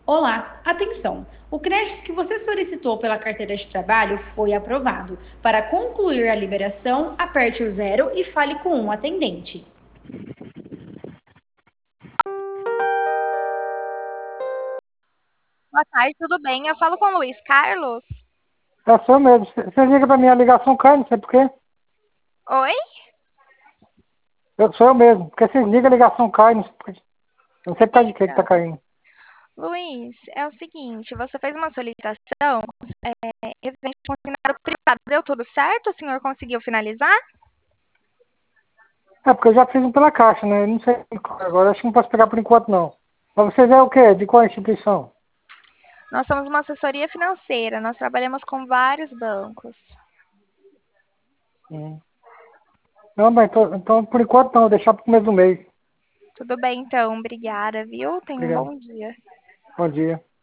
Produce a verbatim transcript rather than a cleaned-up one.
Olá, atenção! O crédito que você solicitou pela carteira de trabalho foi aprovado. Para concluir a liberação, aperte o zero e fale com um atendente. Boa tarde, tudo bem? Eu falo com o Luiz Carlos. É sou eu mesmo. Você liga pra mim, a ligação cai, não sei por quê. Oi? Eu, sou eu mesmo. Porque vocês ligam, a ligação cai, não sei por quê. Não sei por causa de que que tá Então, caindo. Luiz, é o seguinte, você fez uma solicitação é, referente ao funcionário privado. Deu tudo certo? O senhor conseguiu finalizar? É, porque eu já fiz um pela caixa, né? Eu não sei agora, acho que não posso pegar por enquanto, não. Mas vocês é o quê? De qual instituição? Nós somos uma assessoria financeira, nós trabalhamos com vários bancos. Hum. Não, mas então, então, por enquanto não, vou deixar pro começo do mês. Tudo bem, então, obrigada, viu? Tenha um Obrigado. bom dia. Bom dia.